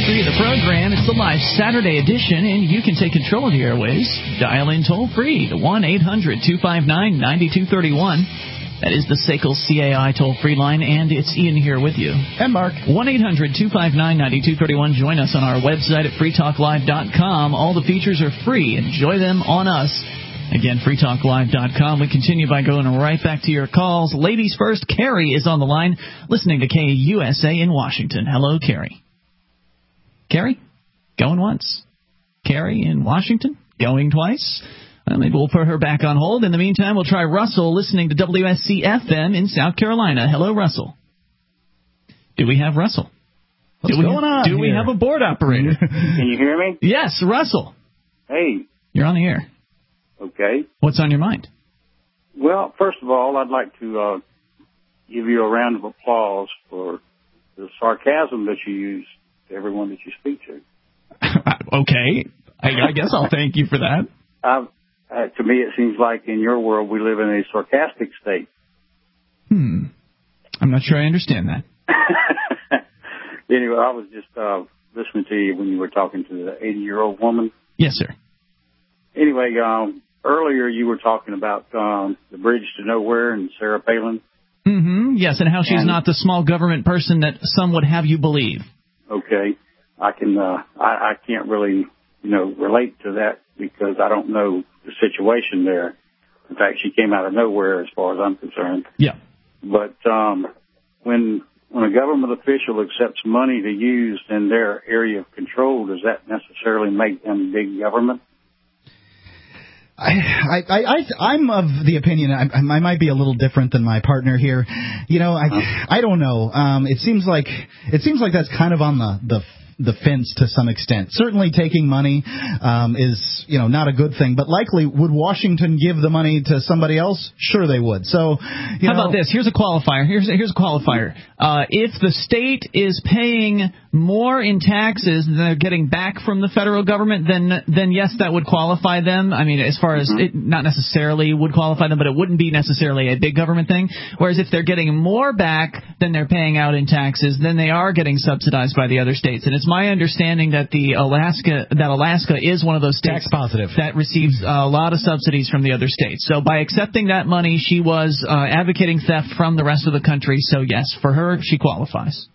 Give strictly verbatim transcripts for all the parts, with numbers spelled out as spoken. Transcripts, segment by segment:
three of the program. It's the live Saturday edition, and you can take control of the airways. Dial in toll-free to one eight hundred two five nine nine two three one. That is the S A C L C A I toll-free line, and it's Ian here with you. And Mark. one eight hundred two five nine nine two three one. Join us on our website at free talk live dot com. All the features are free. Enjoy them on us. Again, free talk live dot com. We continue by going right back to your calls. Ladies first, Carrie is on the line, listening to K U S A in Washington. Hello, Carrie. Carrie? Going once. Carrie in Washington? Going twice? Well, maybe we'll put her back on hold. In the meantime, we'll try Russell listening to W S C F M in South Carolina. Hello, Russell. Do we have Russell? What's do we, going on Do here? we have a board operator? Can you hear me? Yes, Russell. Hey. You're on the air. Okay. What's on your mind? Well, first of all, I'd like to uh, give you a round of applause for the sarcasm that you use to everyone that you speak to. Okay. I, I guess I'll thank you for that. Uh, uh, to me, it seems like in your world we live in a sarcastic state. Hmm. I'm not sure I understand that. Anyway, I was just uh, listening to you when you were talking to the eighty-year-old woman. Yes, sir. Anyway, um, earlier you were talking about um, the bridge to nowhere and Sarah Palin. Mm-hmm. Yes, and how she's and, not the small government person that some would have you believe. Okay. I can, uh, I, I can't really, you know, relate to that because I don't know the situation there. In fact, she came out of nowhere as far as I'm concerned. Yeah. But um, when when a government official accepts money to use in their area of control, does that necessarily make them big government? I, I, I, I'm of the opinion I, I might be a little different than my partner here. You know, I, I don't know. Um, it seems like it seems like that's kind of on the the. the fence to some extent. Certainly taking money um, is, you know, not a good thing, but likely would Washington give the money to somebody else? Sure they would. So, you How know, about this? Here's a qualifier. Here's a, here's a qualifier. Uh, if the state is paying more in taxes than they're getting back from the federal government, then then yes, that would qualify them. I mean, as far as it not necessarily would qualify them, but it wouldn't be necessarily a big government thing. Whereas if they're getting more back than they're paying out in taxes, then they are getting subsidized by the other states. And it's my understanding that the Alaska that Alaska is one of those states tax positive that receives a lot of subsidies from the other states. So by accepting that money, she was uh, advocating theft from the rest of the country. So yes, for her, she qualifies.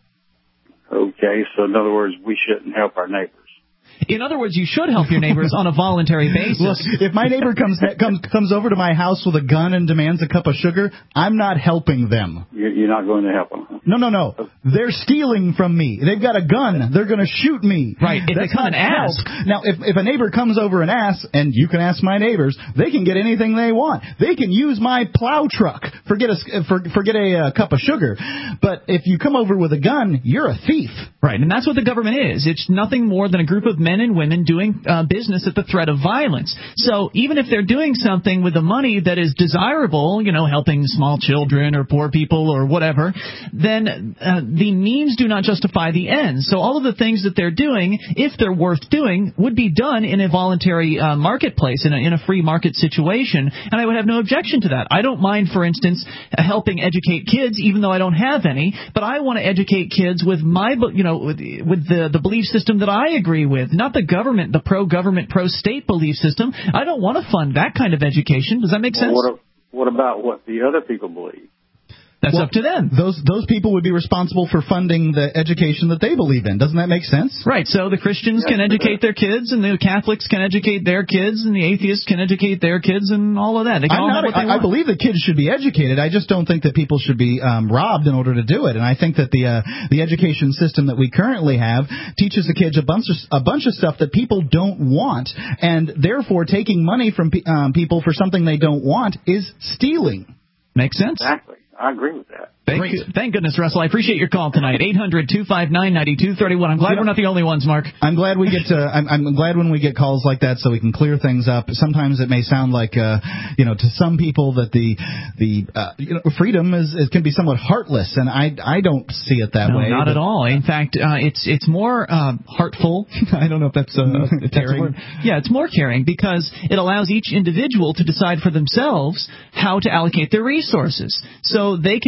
Okay, so in other words, we shouldn't help our neighbors. In other words, you should help your neighbors on a voluntary basis. Look, if my neighbor comes comes comes over to my house with a gun and demands a cup of sugar, I'm not helping them. You're not going to help them. Huh? No, no, no. They're stealing from me. They've got a gun. They're going to shoot me. Right. If That's they come and help. ask. Now, if if a neighbor comes over and asks, and you can ask my neighbors, they can get anything they want. They can use my plow truck. Forget a for, forget a uh, cup of sugar. But if you come over with a gun, you're a thief. Right, and that's what the government is. It's nothing more than a group of men and women doing uh, business at the threat of violence. So even if they're doing something with the money that is desirable, you know, helping small children or poor people or whatever, then uh, the means do not justify the ends. So all of the things that they're doing, if they're worth doing, would be done in a voluntary uh, marketplace, in a, in a free market situation, and I would have no objection to that. I don't mind, for instance, helping educate kids, even though I don't have any, but I want to educate kids with my, you know, with, with the, the belief system that I agree with, not the government, the pro-government, pro-state belief system. I don't want to fund that kind of education. Does that make sense? Well, what, what about what the other people believe? That's well, up to them. Those those people would be responsible for funding the education that they believe in. Doesn't that make sense? Right. So the Christians Yeah, can educate their kids, and the Catholics can educate their kids, and the atheists can educate their kids, and all of that. They can I'm all not, have what they I, I want. believe that kids should be educated. I just don't think that people should be um, robbed in order to do it. And I think that the uh, the education system that we currently have teaches the kids a bunch of a bunch of stuff that people don't want, and therefore taking money from pe- um, people for something they don't want is stealing. Makes sense. Exactly. I agree with that. Thank, you, thank goodness, Russell. I appreciate your call tonight. eight hundred two five nine nine two three one. I'm glad we're not the only ones, Mark. I'm glad we get to. I'm, I'm glad when we get calls like that, so we can clear things up. Sometimes it may sound like, uh, you know, to some people that the the uh, you know, freedom is, is can be somewhat heartless, and I I don't see it that no, way. Not at all. In fact, uh, it's it's more uh, heartful. I don't know if that's, uh, if that's a word. Yeah, it's more caring because it allows each individual to decide for themselves how to allocate their resources, so they can decide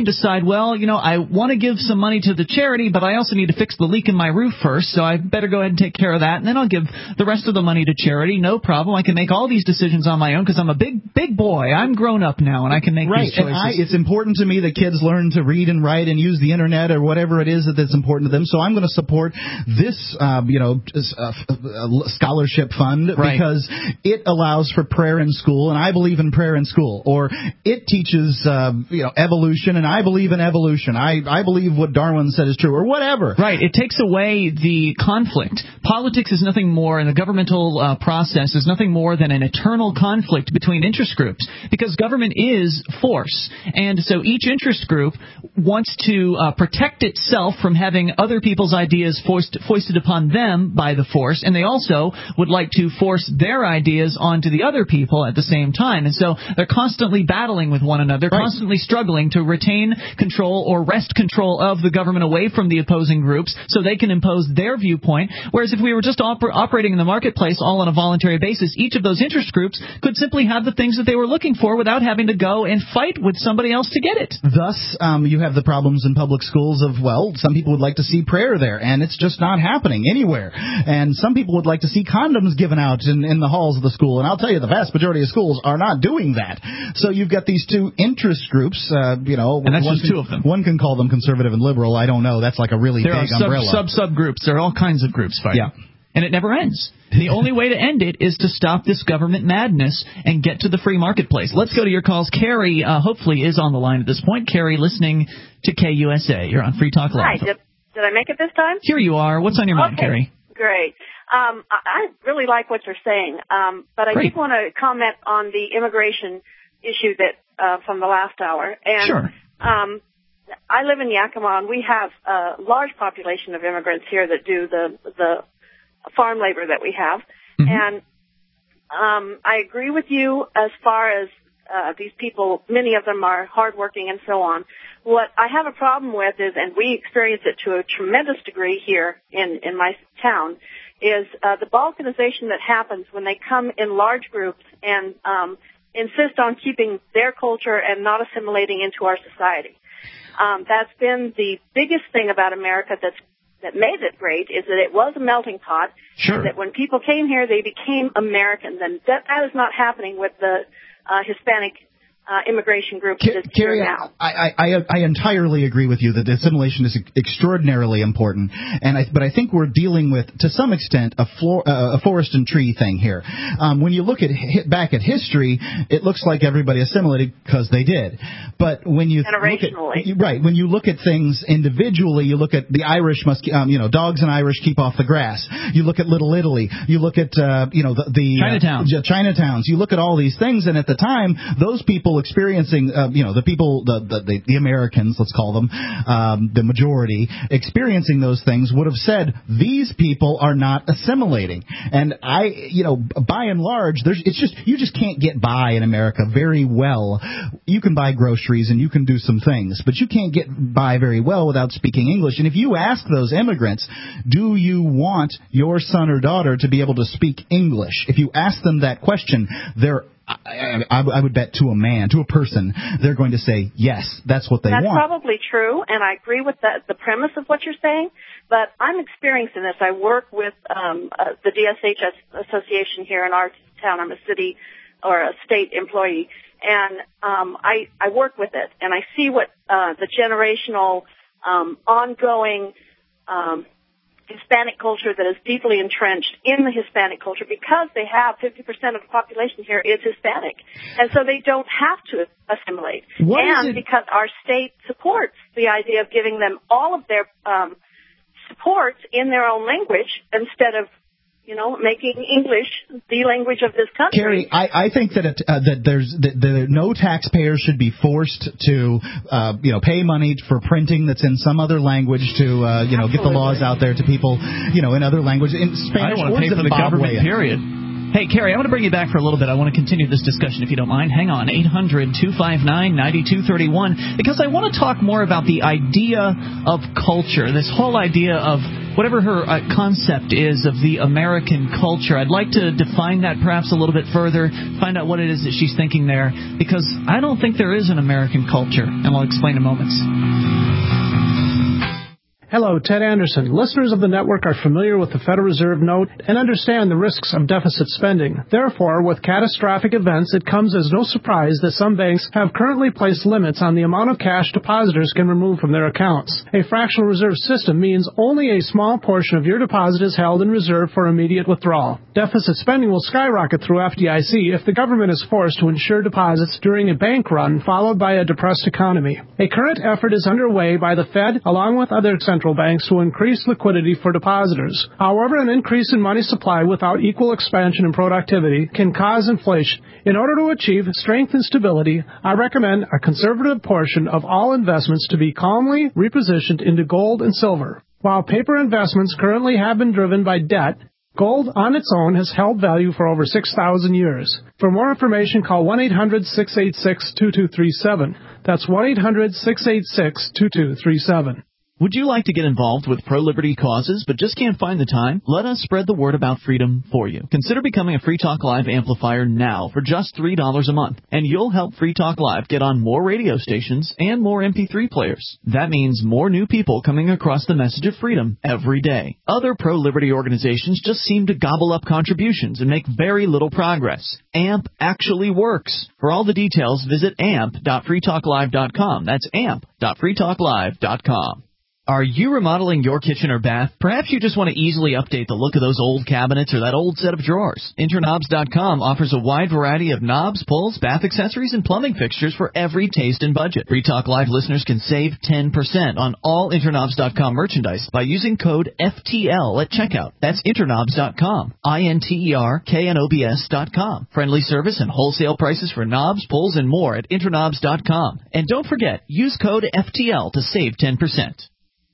well, you know, I want to give some money to the charity, but I also need to fix the leak in my roof first, so I better go ahead and take care of that, and then I'll give the rest of the money to charity. No problem. I can make all these decisions on my own because I'm a big, big boy. I'm grown up now, and I can make right. these choices. And I, it's important to me that kids learn to read and write and use the internet or whatever it is that that's important to them. So I'm going to support this, um, you know, uh, scholarship fund right. because it allows for prayer in school, and I believe in prayer in school. Or it teaches, uh, you know, evolution, and I believe in evolution. I, I believe what Darwin said is true, or whatever. Right. It takes away the conflict. Politics is nothing more, and the governmental uh, process is nothing more than an eternal conflict between interest groups, because government is force. And so each interest group wants to uh, protect itself from having other people's ideas forced, foisted upon them by the force, and they also would like to force their ideas onto the other people at the same time. And so they're constantly battling with one another, right. constantly struggling to retain control or wrest control of the government away from the opposing groups so they can impose their viewpoint. Whereas if we were just oper- operating in the marketplace all on a voluntary basis, each of those interest groups could simply have the things that they were looking for without having to go and fight with somebody else to get it. Thus, um, you have the problems in public schools of, well, some people would like to see prayer there, and it's just not happening anywhere. And some people would like to see condoms given out in, in the halls of the school, and I'll tell you, the vast majority of schools are not doing that. So you've got these two interest groups, uh, you know. And that's just can, two of them. One can call them conservative and liberal. I don't know. That's like a really there big are sub, umbrella. Sub sub groups. There are all kinds of groups fighting. Yeah. And it never ends. The only way to end it is to stop this government madness and get to the free marketplace. Let's go to your calls. Carrie, uh, hopefully, is on the line at this point. Carrie, listening to K U S A. You're on Free Talk Live. Hi. Did, did I make it this time? Here you are. What's on your mind, okay. Carrie? Great. Um, I, I really like what you're saying, um, but I Great. did want to comment on the immigration issue that uh, from the last hour. And, sure. Um, I live in Yakima, and we have a large population of immigrants here that do the the farm labor that we have. Mm-hmm. And um, I agree with you as far as uh, these people, many of them are hardworking and so on. What I have a problem with is, and we experience it to a tremendous degree here in, in my town, is uh, the balkanization that happens when they come in large groups and um, insist on keeping their culture and not assimilating into our society. Um, that's been the biggest thing about America that's that made it great, is that it was a melting pot. Sure. And that when people came here, they became Americans. And that, that is not happening with the uh, Hispanic uh, immigration group that's Carrie, here now. I, I, I entirely agree with you that assimilation is extraordinarily important, and I, but I think we're dealing with, to some extent, a, floor, uh, a forest and tree thing here. Um, when you look at hit back at history, it looks like everybody assimilated because they did. But when you look at, right, when you look at things individually, you look at the Irish must, um, you know, dogs and Irish keep off the grass. You look at Little Italy. You look at, uh, you know, the, the Chinatowns. Uh, Chinatowns. You look at all these things, and at the time, those people experiencing, uh, you know, the people, the, the the Americans, let's call them, um, the majority, experiencing those things would have said, these people are not assimilating. And I, you know, by and large, there's, it's just, you just can't get by in America very well. You can buy groceries and you can do some things, but you can't get by very well without speaking English. And if you ask those immigrants, do you want your son or daughter to be able to speak English? If you ask them that question, they're I, I, I would bet to a man, to a person, they're going to say, yes, that's what they that's want. That's probably true, and I agree with the, the premise of what you're saying, but I'm experiencing this. I work with um, uh, the D S H S Association here in our town. I'm a city or a state employee, and um, I, I work with it, and I see what uh, the generational, um, ongoing um Hispanic culture that is deeply entrenched in the Hispanic culture, because they have fifty percent of the population here is Hispanic. And so they don't have to assimilate. What and because our state supports the idea of giving them all of their um, supports in their own language instead of, you know, making English the language of this country. Carrie, I, I think that it, uh, that there's that, that no taxpayer should be forced to, uh, you know, pay money for printing that's in some other language to, uh, you know, Absolutely. get the laws out there to people, you know, in other languages. In Spanish, I don't want to pay for the government, period. Hey, Carrie, I want to bring you back for a little bit. I want to continue this discussion, if you don't mind. Hang on, eight hundred two five nine nine two three one, because I want to talk more about the idea of culture, this whole idea of whatever her uh, concept is of the American culture. I'd like to define that perhaps a little bit further, find out what it is that she's thinking there, because I don't think there is an American culture, and I'll explain in moments. Hello, Ted Anderson. Listeners of the network are familiar with the Federal Reserve note and understand the risks of deficit spending. Therefore, with catastrophic events, it comes as no surprise that some banks have currently placed limits on the amount of cash depositors can remove from their accounts. A fractional reserve system means only a small portion of your deposit is held in reserve for immediate withdrawal. Deficit spending will skyrocket through F D I C if the government is forced to insure deposits during a bank run followed by a depressed economy. A current effort is underway by the Fed along with other central banks to increase liquidity for depositors. However, an increase in money supply without equal expansion in productivity can cause inflation. In order to achieve strength and stability, I recommend a conservative portion of all investments to be calmly repositioned into gold and silver. While paper investments currently have been driven by debt, gold on its own has held value for over six thousand years. For more information, call one eight hundred six eight six two two three seven. That's one eight hundred six eight six two two three seven. Would you like to get involved with pro-liberty causes but just can't find the time? Let us spread the word about freedom for you. Consider becoming a Free Talk Live amplifier now for just three dollars a month, and you'll help Free Talk Live get on more radio stations and more M P three players. That means more new people coming across the message of freedom every day. Other pro-liberty organizations just seem to gobble up contributions and make very little progress. A M P actually works. For all the details, visit amp dot free talk live dot com. That's amp dot free talk live dot com. Are you remodeling your kitchen or bath? Perhaps you just want to easily update the look of those old cabinets or that old set of drawers. Interknobs dot com offers a wide variety of knobs, pulls, bath accessories, and plumbing fixtures for every taste and budget. Free Talk Live listeners can save ten percent on all Interknobs dot com merchandise by using code F T L at checkout. That's Interknobs dot com. I N T E R K N O B S dot com. Friendly service and wholesale prices for knobs, pulls, and more at Interknobs dot com. And don't forget, use code F T L to save ten percent.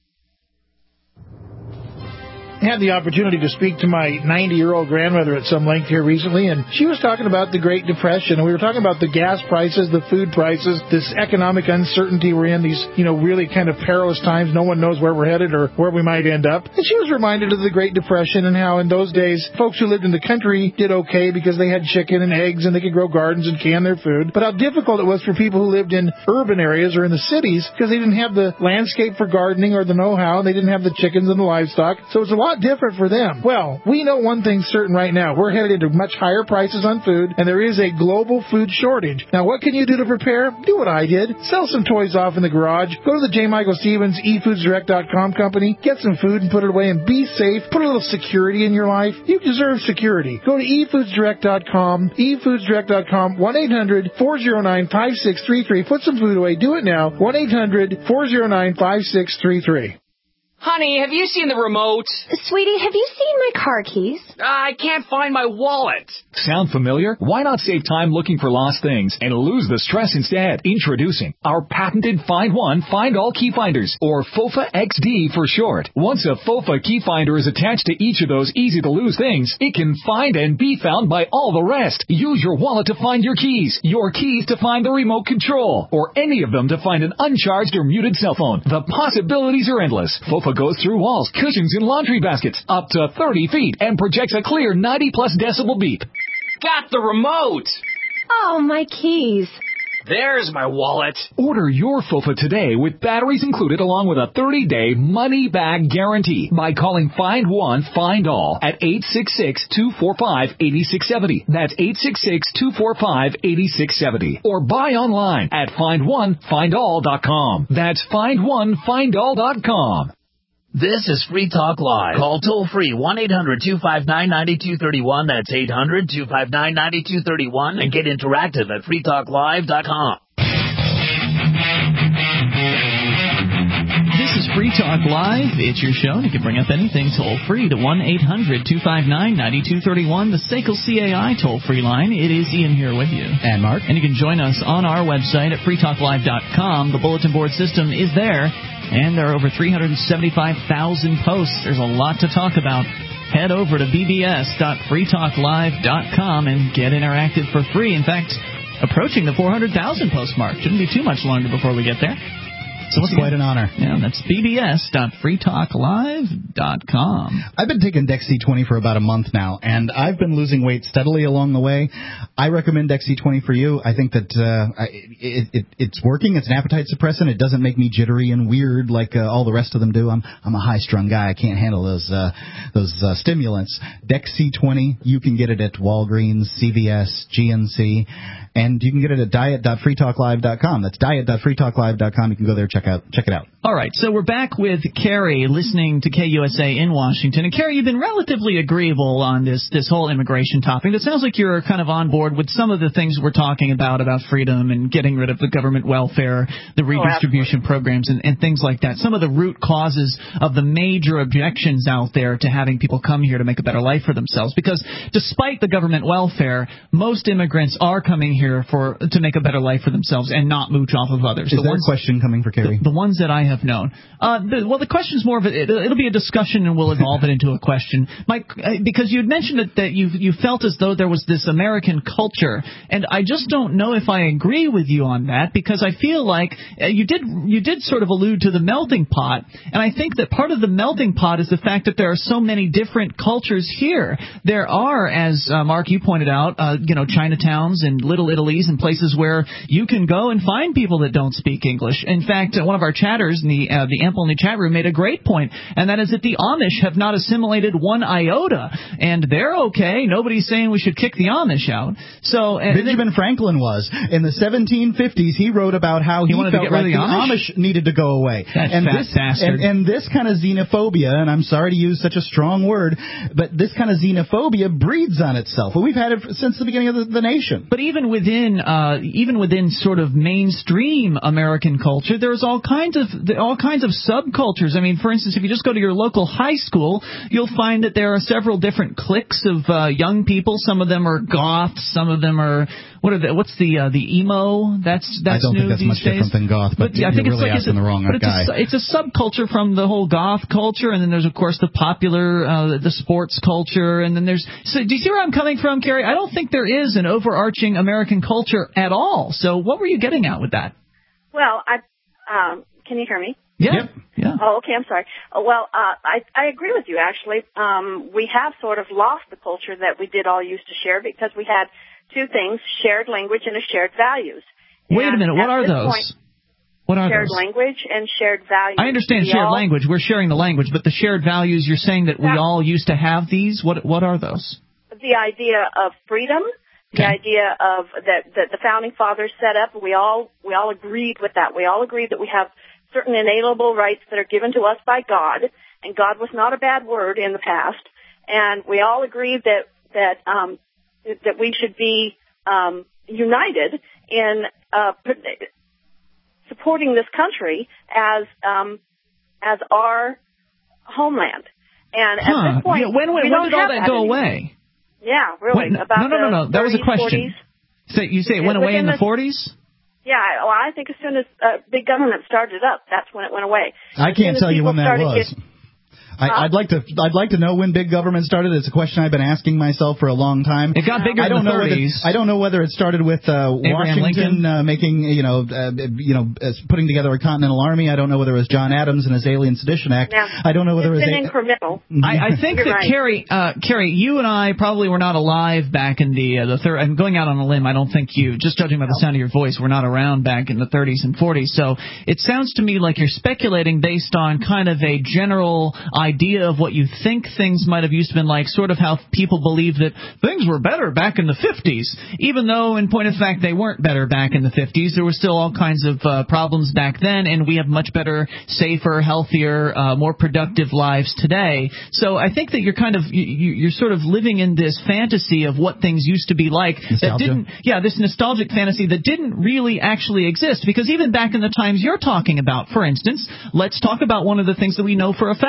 Had the opportunity to speak to my ninety-year-old grandmother at some length here recently, and she was talking about the Great Depression, and we were talking about the gas prices, the food prices, this economic uncertainty we're in, these, you know, really kind of perilous times. No one knows where we're headed or where we might end up. And she was reminded of the Great Depression and how in those days, folks who lived in the country did okay because they had chicken and eggs and they could grow gardens and can their food, but how difficult it was for people who lived in urban areas or in the cities because they didn't have the landscape for gardening or the know-how, and they didn't have the chickens and the livestock. So it's a lot different for them. Well, we know one thing's certain right now. We're headed into much higher prices on food, and there is a global food shortage. Now, what can you do to prepare? Do what I did. Sell some toys off in the garage. Go to the J. Michael Stevens e foods direct dot com company. Get some food and put it away and be safe. Put a little security in your life. You deserve security. Go to e foods direct dot com. e foods direct dot com. one eight hundred four oh nine five six three three. Put some food away. Do it now. one eight hundred four oh nine five six three three. Honey, have you seen the remote? Sweetie, have you seen my car keys? I can't find my wallet. Sound familiar? Why not save time looking for lost things and lose the stress instead? Introducing our patented Find One, Find All Key Finders, or FOFA X D for short. Once a FOFA key finder is attached to each of those easy-to-lose things, it can find and be found by all the rest. Use your wallet to find your keys, your keys to find the remote control, or any of them to find an uncharged or muted cell phone. The possibilities are endless. FOFA goes through walls, cushions, and laundry baskets up to thirty feet and projects a clear ninety plus decibel beep. Got the remote! Oh, my keys. There's my wallet. Order your FOFA today with batteries included along with a thirty-day money-back guarantee by calling Find One, Find All at eight six six, two four five, eight six seven zero. That's eight six six, two four five, eight six seven zero. Or buy online at find one find all dot com. That's find one find all dot com. This is Free Talk Live. Call toll-free one eight hundred two five nine nine two three one. That's eight hundred two five nine nine two three one. And get interactive at free talk live dot com. This is Free Talk Live. It's your show, and you can bring up anything toll-free to one eight hundred two five nine nine two three one, the S A C L C A I toll-free line. It is Ian here with you. And Mark. And you can join us on our website at free talk live dot com. The bulletin board system is there. And there are over three hundred seventy-five thousand posts. There's a lot to talk about. Head over to b b s dot free talk live dot com and get interactive for free. In fact, approaching the four hundred thousand post mark. Shouldn't be too much longer before we get there. So it's quite an honor. Yeah, that's b b s dot free talk live dot com. I've been taking Dex C twenty for about a month now, and I've been losing weight steadily along the way. I recommend Dex C twenty for you. I think that uh, it, it, it's working. It's an appetite suppressant. It doesn't make me jittery and weird like uh, all the rest of them do. I'm I'm a high-strung guy. I can't handle those uh, those uh, stimulants. Dex C twenty, you can get it at Walgreens, C V S, G N C, and you can get it at diet dot free talk live dot com. That's diet dot free talk live dot com. You can go there, check out, check it out. All right, so we're back with Carrie listening to K U S A in Washington. And Carrie, you've been relatively agreeable on this this whole immigration topic. It sounds like you're kind of on board with some of the things we're talking about, about freedom and getting rid of the government welfare, the redistribution oh, programs, and, and things like that. Some of the root causes of the major objections out there to having people come here to make a better life for themselves. Because despite the government welfare, most immigrants are coming here for to make a better life for themselves and not mooch off of others. Is the there ones, a question coming for Carrie? The, the ones that I have known. Uh, the, well, the question's more of a, it, it'll be a discussion and we'll evolve it into a question. Mike, because you had mentioned it, that you you felt as though there was this American culture, and I just don't know if I agree with you on that, because I feel like uh, you did you did sort of allude to the melting pot, and I think that part of the melting pot is the fact that there are so many different cultures here. There are, as uh, Mark, you pointed out, uh, you know, Chinatowns and Little Italies and places where you can go and find people that don't speak English. In fact, uh, one of our chatters in the uh, the Ample in the chat room made a great point, and that is that the Amish have not assimilated one iota, and they're okay. Nobody's saying we should kick the Amish out. So uh, Benjamin Franklin was in the seventeen fifties. He wrote about how he, he wanted felt to get rid like of the Amish? Amish? needed to go away. That and fat this bastard. And, and this kind of xenophobia, and I'm sorry to use such a strong word, but this kind of xenophobia breeds on itself. Well, we've had it since the beginning of the, the nation. But even within, uh, even within sort of mainstream American culture, there's all kinds of all kinds of subcultures. I mean, for instance, if you just go to your local high school, you'll find that there are several different cliques of uh, young people. Some of them are goths. Some of them are what are the, what's the uh, the emo? That's that's I don't new think that's these much days. different than goth, but, but yeah, I you're think really it's like asking it's a, the wrong but guy. It's a, it's a subculture from the whole goth culture, and then there's of course the popular, uh, the sports culture, and then there's. So do you see where I'm coming from, Carrie? I don't think there is an overarching American culture at all. So what were you getting at with that? Well, I um, can you hear me? Yeah. Yep. Yeah. Oh, okay. I'm sorry. Uh, well, uh, I I agree with you. Actually, um, we have sort of lost the culture that we did all used to share, because we had two things: shared language and a shared values. Wait and a minute. What are those? Point, what are shared those? language and shared values. I understand we shared all, language. We're sharing the language, but the shared values. You're saying that we yeah. all used to have these. What what are those? The idea of freedom. The okay. idea of that, that the founding fathers set up. We all we all agreed with that. We all agreed that we have certain inalienable rights that are given to us by God, and God was not a bad word in the past. And we all agreed that that um, that we should be um, united in uh, supporting this country as um, as our homeland. And huh. at this point, yeah, when when, we when don't did all have that, that go anymore. away? Yeah, really. When, about no, no, no, no. That was a question. So you say it went away in the forties? Yeah, well, I think as soon as uh, big government started up, that's when it went away. I as can't tell you when that was. Get, I, uh, I'd like to. I'd like to know when big government started. It's a question I've been asking myself for a long time. It got bigger I don't in the know thirties. Whether, I don't know whether it started with uh, Washington uh, making, you know, uh, you know, uh, putting together a Continental Army. I don't know whether it was John Adams and his Alien Sedition Act. Now, I don't know whether it's it was been a, incremental. I, I think You're that right. Carrie, uh, Carrie, you and I probably were not alive back in the uh, the third. I'm going out on a limb. I don't think you. Just judging by the sound of your voice, we're not around back in the thirties and forties. So it sounds to me like you're speculating based on kind of a general idea of what you think things might have used to been like, sort of how people believe that things were better back in the fifties, even though in point of fact they weren't better back in the fifties. There were still all kinds of uh, problems back then, and we have much better, safer, healthier, uh, more productive lives today. So I think that you're kind of you, you're sort of living in this fantasy of what things used to be like. Nostalgia. That didn't, yeah, this nostalgic fantasy that didn't really actually exist, because even back in the times you're talking about, for instance, let's talk about one of the things that we know for a fact happened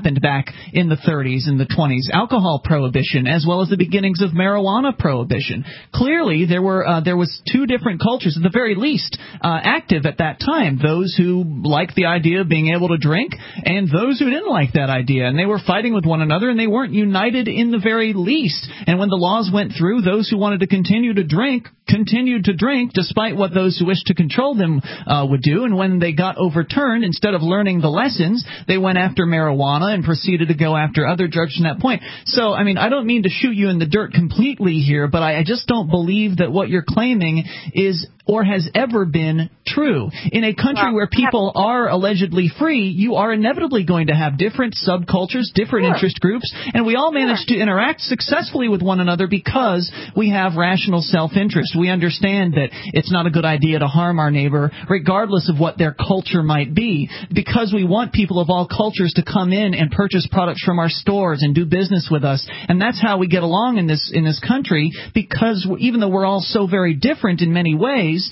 happened back in the thirties and the twenties. Alcohol prohibition, as well as the beginnings of marijuana prohibition. Clearly, there were uh, there was two different cultures, at the very least, uh, active at that time. Those who liked the idea of being able to drink, and those who didn't like that idea. And they were fighting with one another, and they weren't united in the very least. And when the laws went through, those who wanted to continue to drink continued to drink, despite what those who wished to control them uh, would do. And when they got overturned, instead of learning the lessons, they went after marijuana and proceeded to go after other drugs from that point. So, I mean, I don't mean to shoot you in the dirt completely here, but I, I just don't believe that what you're claiming is or has ever been true. In a country well, where people are allegedly free, you are inevitably going to have different subcultures, different sure. interest groups, and we all manage sure. to interact successfully with one another because we have rational self-interest. We understand that it's not a good idea to harm our neighbor, regardless of what their culture might be, because we want people of all cultures to come in and purchase products from our stores and do business with us. And that's how we get along in this in this country, because even though we're all so very different in many ways,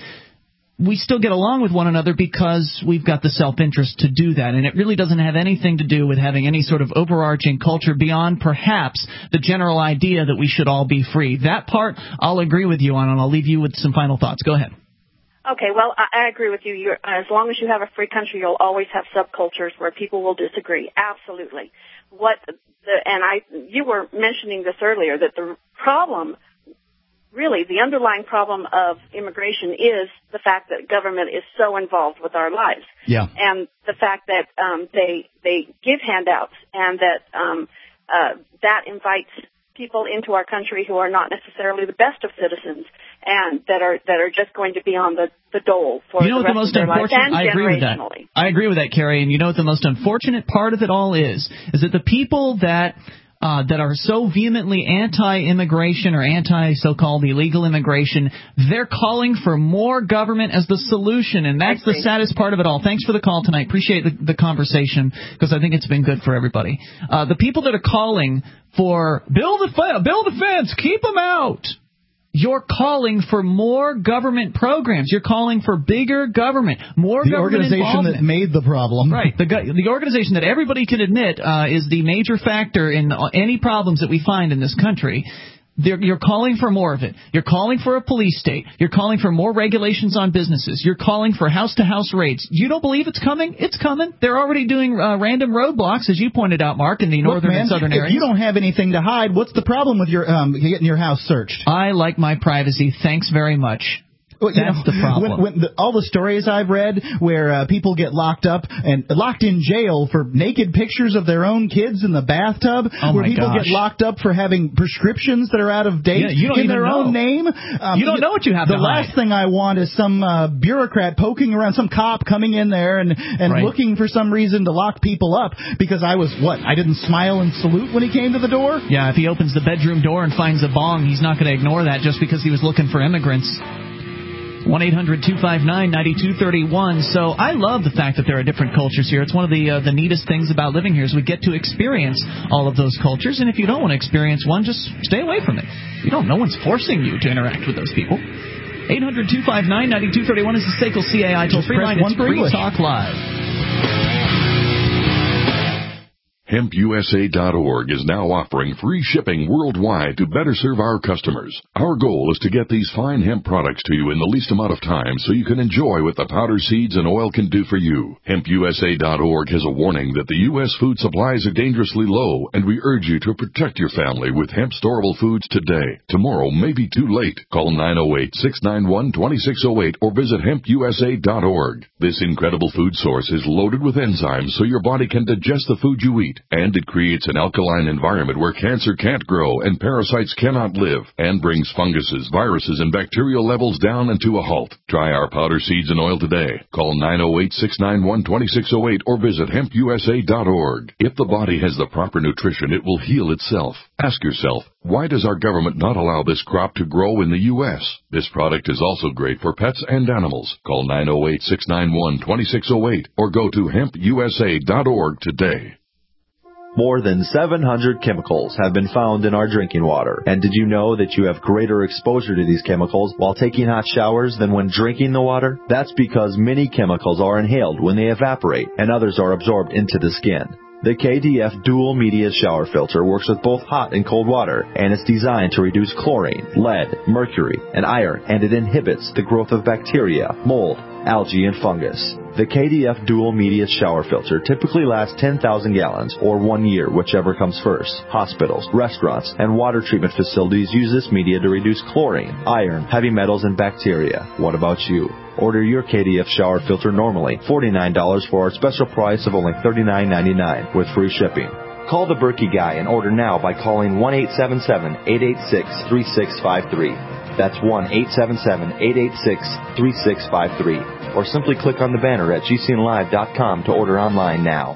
we still get along with one another because we've got the self-interest to do that. And it really doesn't have anything to do with having any sort of overarching culture beyond perhaps the general idea that we should all be free. That part I'll agree with you on, and I'll leave you with some final thoughts. Go ahead. Okay, well, I, I agree with you. You're, as long as you have a free country, you'll always have subcultures where people will disagree. Absolutely. What the, and I, you were mentioning this earlier, that the problem Really, the underlying problem of immigration is the fact that government is so involved with our lives. Yeah. And the fact that um, they they give handouts, and that um, uh, that invites people into our country who are not necessarily the best of citizens, and that are that are just going to be on the, the dole for you know the what rest the most of their lives, and I agree with that. I agree with that, Carrie. And you know what the most unfortunate part of it all is? Is that the people that Uh, that are so vehemently anti-immigration or anti-so-called illegal immigration, they're calling for more government as the solution, and that's the saddest part of it all. Thanks for the call tonight. Appreciate the, the conversation, because I think it's been good for everybody. Uh, the people that are calling for build a, build a fence, keep them out. You're calling for more government programs. You're calling for bigger government, more the government organization involvement. that made the problem. Right. The, the organization that everybody can admit uh, is the major factor in any problems that we find in this country. They're, you're calling for more of it. You're calling for a police state. You're calling for more regulations on businesses. You're calling for house-to-house raids. You don't believe it's coming? It's coming. They're already doing uh, random roadblocks, as you pointed out, Mark, in the Look, northern man, and southern areas. If you don't have anything to hide, what's the problem with your um, getting your house searched? I like my privacy. Thanks very much. Well, you That's know, the problem. When, when the, all the stories I've read where uh, people get locked up and locked in jail for naked pictures of their own kids in the bathtub, oh where people gosh. get locked up for having prescriptions that are out of date yeah, you don't in even their know. own name. Um, you don't know what you have the to hide. The last thing I want is some uh, bureaucrat poking around, some cop coming in there and, and right. looking for some reason to lock people up because I was, what, I didn't smile and salute when he came to the door? Yeah, if he opens the bedroom door and finds a bong, he's not going to ignore that just because he was looking for immigrants. one eight hundred two five nine nine two three one. So I love the fact that there are different cultures here. It's one of the uh, the neatest things about living here is we get to experience all of those cultures. And if you don't want to experience one, just stay away from it. You don't. No one's forcing you to interact with those people. eight hundred two five nine nine two three one is the S A C L C A I toll-free line. It's Free Talk Live. Hemp U S A dot org is now offering free shipping worldwide to better serve our customers. Our goal is to get these fine hemp products to you in the least amount of time so you can enjoy what the powder, seeds, and oil can do for you. Hemp U S A dot org has a warning that the U S food supplies are dangerously low, and we urge you to protect your family with hemp storable foods today. Tomorrow may be too late. Call nine oh eight, six nine one, two six oh eight or visit hemp U S A dot org. This incredible food source is loaded with enzymes so your body can digest the food you eat. And it creates an alkaline environment where cancer can't grow and parasites cannot live, and brings funguses, viruses, and bacterial levels down and to a halt. Try our powder, seeds, and oil today. Call nine oh eight, six nine one, two six oh eight or visit hemp U S A dot org. If the body has the proper nutrition, it will heal itself. Ask yourself, why does our government not allow this crop to grow in the U S? This product is also great for pets and animals. Call nine oh eight, six nine one, two six oh eight or go to hemp U S A dot org today. More than seven hundred chemicals have been found in our drinking water. And did you know that you have greater exposure to these chemicals while taking hot showers than when drinking the water? That's because many chemicals are inhaled when they evaporate, and others are absorbed into the skin. The K D F Dual Media Shower Filter works with both hot and cold water, and it's designed to reduce chlorine, lead, mercury, and iron, and it inhibits the growth of bacteria, mold, algae, and fungus. The K D F Dual Media Shower Filter typically lasts ten thousand gallons, or one year, whichever comes first. Hospitals, restaurants, and water treatment facilities use this media to reduce chlorine, iron, heavy metals, and bacteria. What about you? Order your K D F shower filter normally forty-nine dollars for our special price of only thirty-nine ninety-nine with free shipping. Call the Berkey Guy and order now by calling one eight seven seven, eight eight six, three six five three. That's one eight seven seven, eight eight six, three six five three. Or simply click on the banner at G C N live dot com to order online now.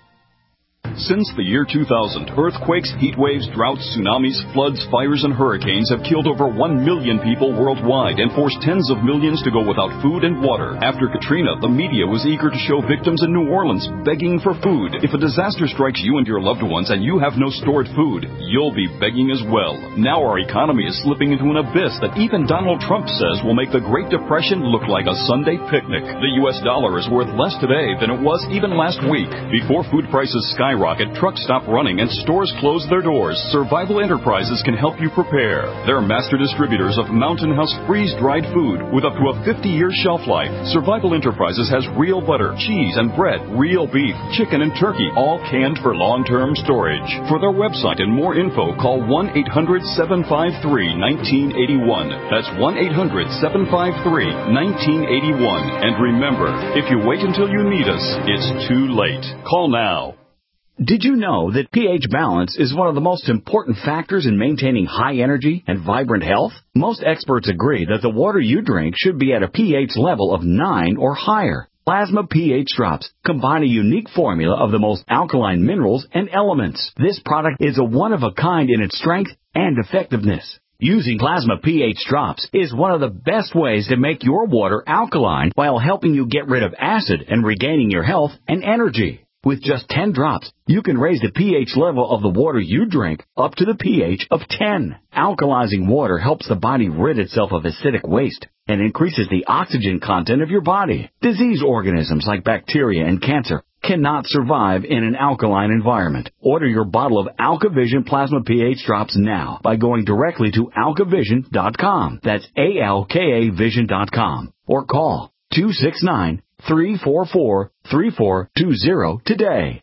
Since the year two thousand, earthquakes, heat waves, droughts, tsunamis, floods, fires, and hurricanes have killed over one million people worldwide and forced tens of millions to go without food and water. After Katrina, the media was eager to show victims in New Orleans begging for food. If a disaster strikes you and your loved ones and you have no stored food, you'll be begging as well. Now our economy is slipping into an abyss that even Donald Trump says will make the Great Depression look like a Sunday picnic. The U S dollar is worth less today than it was even last week. Before food prices skyrocket, Rocket, trucks stop running, and stores close their doors, Survival Enterprises can help you prepare. They're master distributors of Mountain House freeze-dried food with up to a fifty-year shelf life. Survival Enterprises has real butter, cheese, and bread, real beef, chicken, and turkey, all canned for long-term storage. For their website and more info, call one eight hundred, seven five three, one nine eight one. That's one eight hundred, seven five three, one nine eight one. And remember, if you wait until you need us, it's too late. Call now. Did you know that pH balance is one of the most important factors in maintaining high energy and vibrant health? Most experts agree that the water you drink should be at a pH level of nine or higher. Plasma pH drops combine a unique formula of the most alkaline minerals and elements. This product is a one-of-a-kind in its strength and effectiveness. Using Plasma pH drops is one of the best ways to make your water alkaline while helping you get rid of acid and regaining your health and energy. With just ten drops, you can raise the pH level of the water you drink up to the pH of ten. Alkalizing water helps the body rid itself of acidic waste and increases the oxygen content of your body. Disease organisms like bacteria and cancer cannot survive in an alkaline environment. Order your bottle of AlkaVision Plasma pH drops now by going directly to alkavision dot com. That's A L K A vision dot com. Or call two six nine, three four four, three four two zero today.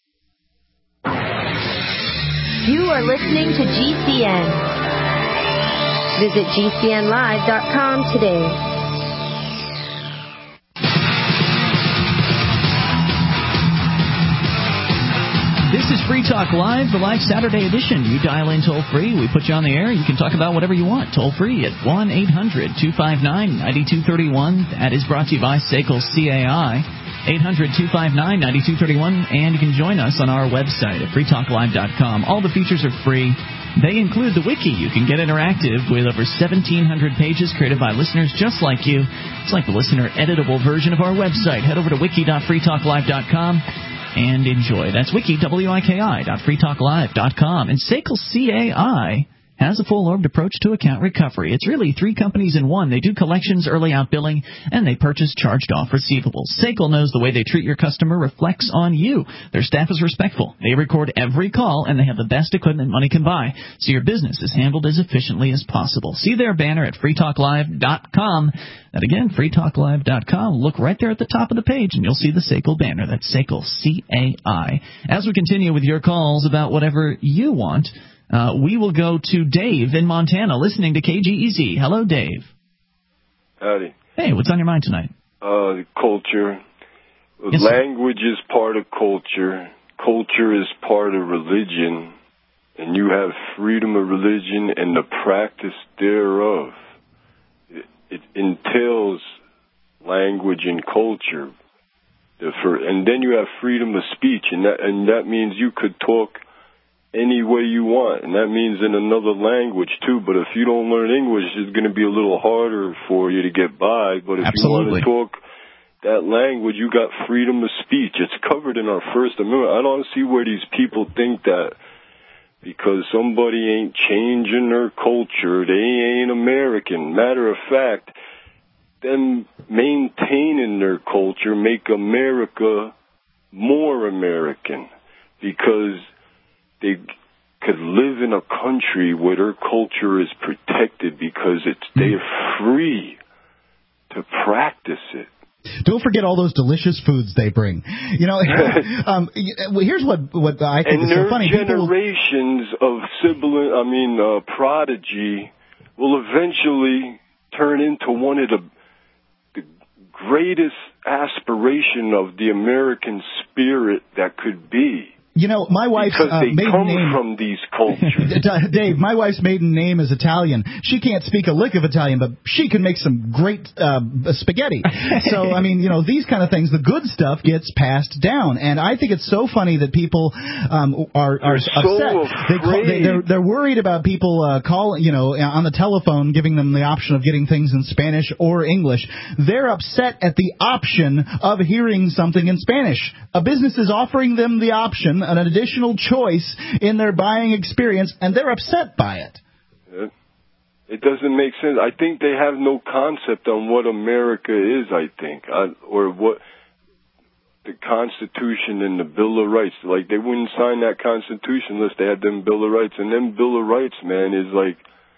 You are listening to G C N. Visit G C N live dot com today. This is Free Talk Live, the live Saturday edition. You dial in toll free. We put you on the air. You can talk about whatever you want. Toll free at one eight hundred, two five nine, nine two three one. That is brought to you by S A C L C A I. eight hundred, two five nine, nine two three one. And you can join us on our website at free talk live dot com. All the features are free. They include the wiki. You can get interactive with over seventeen hundred pages created by listeners just like you. It's like the listener editable version of our website. Head over to wiki dot free talk live dot com. And enjoy. That's wiki, W I K I, dot free talk live dot com. And S A C L C A I has a full-orbed approach to account recovery. It's really three companies in one. They do collections, early out billing, and they purchase charged-off receivables. S A C L knows the way they treat your customer reflects on you. Their staff is respectful. They record every call, and they have the best equipment money can buy, so your business is handled as efficiently as possible. See their banner at free talk live dot com. And again, free talk live dot com. Look right there at the top of the page, and you'll see the S A C L banner. That's S A C L C A I. As we continue with your calls about whatever you want, Uh, we will go to Dave in Montana, listening to K G E Z. Hello, Dave. Howdy. Hey, what's on your mind tonight? Uh, culture. Yes, Language is part of culture. Culture is part of religion. And you have freedom of religion and the practice thereof. It, it entails language and culture. The, for, and then you have freedom of speech, and that, and that means you could talk any way you want, and that means in another language too. But if you don't learn English, it's going to be a little harder for you to get by. But if Absolutely. you want to talk that language, you got freedom of speech. It's covered in our First Amendment. I don't see where these people think that because somebody ain't changing their culture, they ain't American. Matter of fact, them maintaining their culture make America more American. because they could live in a country where their culture is protected because it's they're free to practice it. Don't forget all those delicious foods they bring. You know, um, here's what what I think and is so funny. And their generations of sibling, I mean, uh, prodigy, will eventually turn into one of the, the greatest aspiration of the American spirit that could be. You know, my wife's because uh, they maiden come name from these cultures. Dave, my wife's maiden name is Italian. She can't speak a lick of Italian, but she can make some great uh, spaghetti. So, I mean, you know, these kind of things, the good stuff gets passed down. And I think it's so funny that people um, are, are so upset. They call, they, they're, they're worried about people uh, calling, you know, on the telephone, giving them the option of getting things in Spanish or English. They're upset at the option of hearing something in Spanish. A business is offering them the option, an additional choice in their buying experience, and they're upset by it. It, it doesn't make sense. I think they have no concept on what America is, I think, uh, or what the Constitution and the Bill of Rights. Like, they wouldn't sign that Constitution unless they had them Bill of Rights. And them Bill of Rights, man, is like,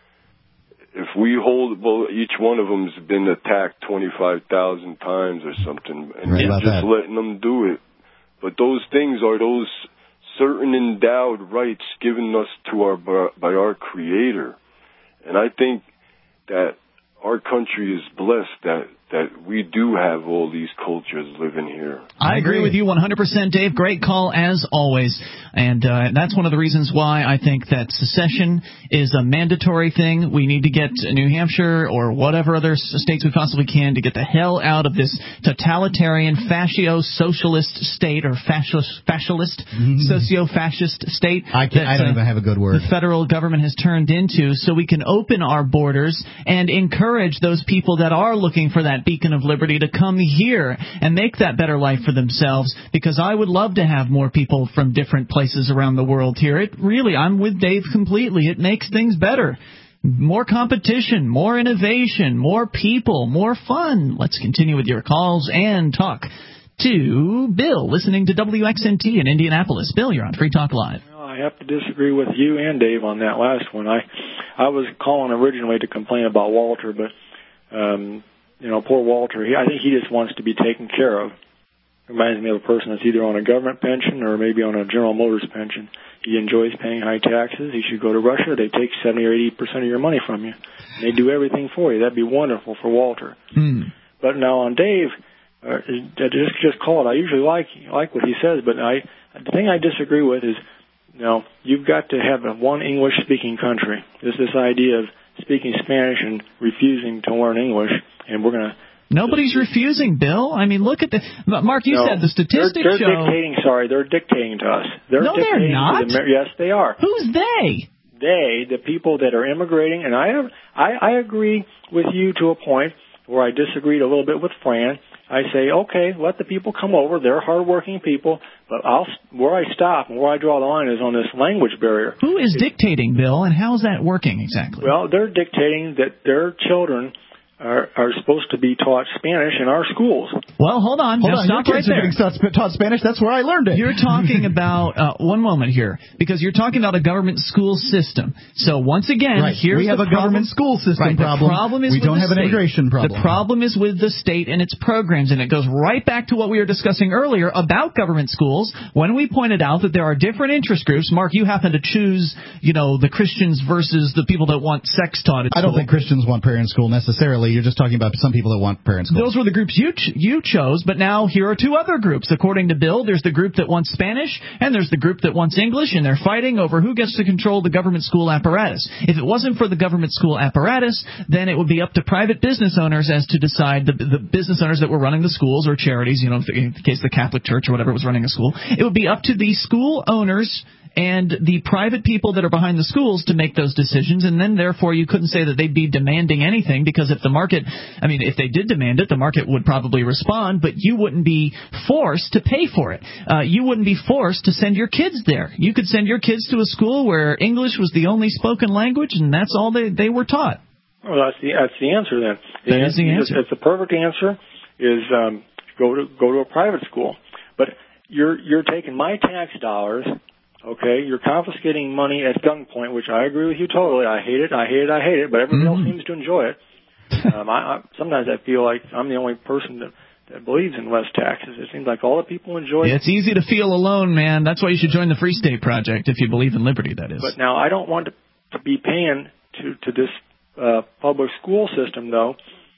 if we hold, well, each one of them's been attacked twenty-five thousand times or something, and right we're just that. letting them do it. But those things are those certain endowed rights given us to our by our Creator, and I think that our country is blessed that that we do have all these cultures living here. I agree with you one hundred percent, Dave. Great call, as always. And uh, that's one of the reasons why I think that secession is a mandatory thing. We need to get New Hampshire or whatever other states we possibly can to get the hell out of this totalitarian, fascio-socialist state, or fascist, fascist, mm-hmm. socio-fascist state. I, can, that, I don't uh, even have a good word. The federal government has turned into, so we can open our borders and encourage those people that are looking for that beacon of liberty to come here and make that better life for themselves, because I would love to have more people from different places around the world here. It really, I'm with Dave completely. It makes things better. More competition, more innovation, more people, more fun. Let's continue with your calls and talk to Bill, listening to W X N T in Indianapolis. Bill, you're on Free Talk Live. Well, I have to disagree with you and Dave on that last one. I, I was calling originally to complain about Walter, but um, you know, poor Walter, he, I think he just wants to be taken care of. Reminds me of a person that's either on a government pension or maybe on a General Motors pension. He enjoys paying high taxes. He should go to Russia. They take seventy or eighty percent of your money from you. And they do everything for you. That'd be wonderful for Walter. Mm. But now on Dave, uh, just just call it. I usually like like what he says, but I the thing I disagree with is, you know, you've got to have a one English-speaking country. There's this idea of speaking Spanish and refusing to learn English, and we're going to... Nobody's refusing, Bill. I mean, look at the... Mark, you no, said the statistics they're, they're show... dictating, sorry, they're dictating to us. They're no, dictating they're not. To the, yes, they are. Who's they? They, the people that are immigrating, and I, have, I, I agree with you to a point where I disagreed a little bit with Fran. I say, okay, let the people come over. They're hardworking people, but I'll where I stop and where I draw the line is on this language barrier. Who is dictating, Bill, and how's that working exactly? Well, they're dictating that their children are, are supposed to be taught Spanish in our schools. Well, hold on. Hold now, on. stop Your right kids there. are getting taught, taught Spanish. That's where I learned it. You're talking about uh, one moment here, because you're talking about a government school system. So once again, right. here's we have the a problem. government school system right. problem. The problem is we with don't the have an state. immigration problem. The problem is with the state and its programs, and it goes right back to what we were discussing earlier about government schools when we pointed out that there are different interest groups. Mark, you happen to choose, you know, the Christians versus the people that want sex taught at I school. don't think Christians want prayer in school necessarily. You're just talking about some people that want prayer in school. Those were the groups you ch- you chose, but now here are two other groups. According to Bill, there's the group that wants Spanish, and there's the group that wants English, and they're fighting over who gets to control the government school apparatus. If it wasn't for the government school apparatus, then it would be up to private business owners as to decide, the, the business owners that were running the schools or charities, you know, in the case of the Catholic Church or whatever was running a school. It would be up to the school owners and the private people that are behind the schools to make those decisions, and then therefore you couldn't say that they'd be demanding anything, because if the market, I mean, if they did demand it, the market would probably respond, but you wouldn't be forced to pay for it. Uh, you wouldn't be forced to send your kids there. You could send your kids to a school where English was the only spoken language, and that's all they, they were taught. Well, that's the that's the answer then. The that is the answer. It's the perfect answer is um, go to go to a private school. But you're you're taking my tax dollars. Okay, you're confiscating money at gunpoint, which I agree with you totally. I hate it. I hate it. I hate it. But everybody mm-hmm. else seems to enjoy it. Um, I, I, sometimes I feel like I'm the only person that, that believes in less taxes. It seems like all the people enjoy it. It's easy to feel alone, man. That's why you should join the Free State Project if you believe in liberty, that is. But now I don't want to, to be paying to, to this uh, public school system, though,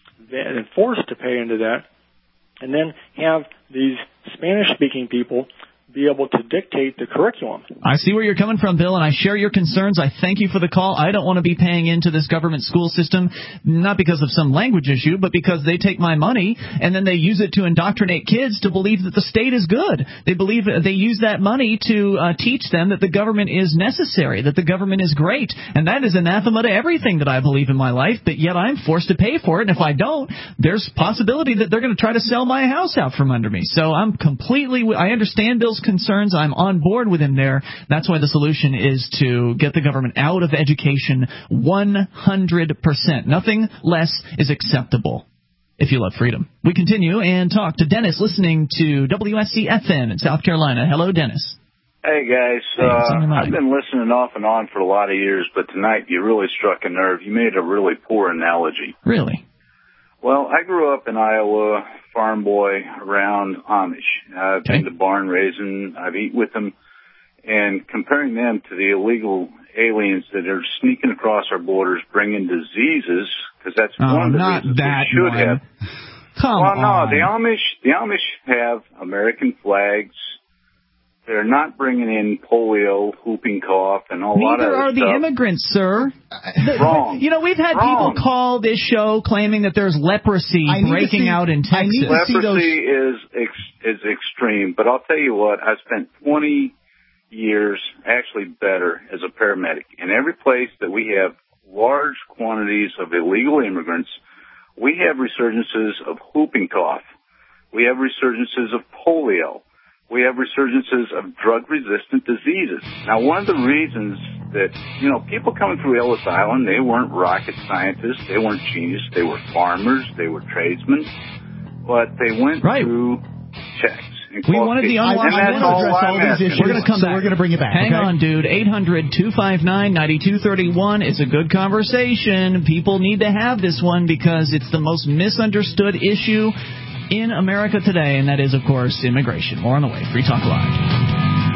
and forced to pay into that, and then have these Spanish-speaking people be able to dictate the curriculum. I see where you're coming from, Bill, and I share your concerns. I thank you for the call. I don't want to be paying into this government school system, not because of some language issue, but because they take my money and then they use it to indoctrinate kids to believe that the state is good. They believe they use that money to uh, teach them that the government is necessary, that the government is great, and that is anathema to everything that I believe in my life, but yet I'm forced to pay for it, and if I don't, there's possibility that they're going to try to sell my house out from under me. So I'm completely, I understand Bill's concerns. I'm on board with him there. That's why the solution is to get the government out of education one hundred percent. Nothing less is acceptable if you love freedom. We continue and talk to Dennis listening to W S C F M in South Carolina. Hello, Dennis. Hey, guys. Hey, uh, I've been listening off and on for a lot of years, but tonight you really struck a nerve. You made a really poor analogy. Really? Well, I grew up in Iowa, farm boy around Amish. I've okay. been to barn raising. I've eaten with them. And comparing them to the illegal aliens that are sneaking across our borders, bringing diseases, because that's oh, one of the not reasons that we should one. have. Come well, no, on. the Amish, the Amish have American flags. They're not bringing in polio, whooping cough, and a lot of Neither are stuff. the immigrants, sir. Wrong. You know, we've had Wrong. people call this show claiming that there's leprosy breaking see, out in Texas. Leprosy is ex- is extreme, but I'll tell you what, I spent twenty years, actually better, as a paramedic. In every place that we have large quantities of illegal immigrants, we have resurgences of whooping cough. We have resurgences of polio. We have resurgences of drug-resistant diseases. Now, one of the reasons that, you know, people coming through Ellis Island, they weren't rocket scientists, they weren't geniuses, they were farmers, they were tradesmen, but they went right. through checks. We wanted the unwashed. And that's all I'm asking. We're going to come so back. We're going to bring it back. Hang okay? on, dude. eight hundred two five nine nine two three one. It's a good conversation. People need to have this one because it's the most misunderstood issue in America today, and that is, of course, immigration. More on the way. Free Talk Live.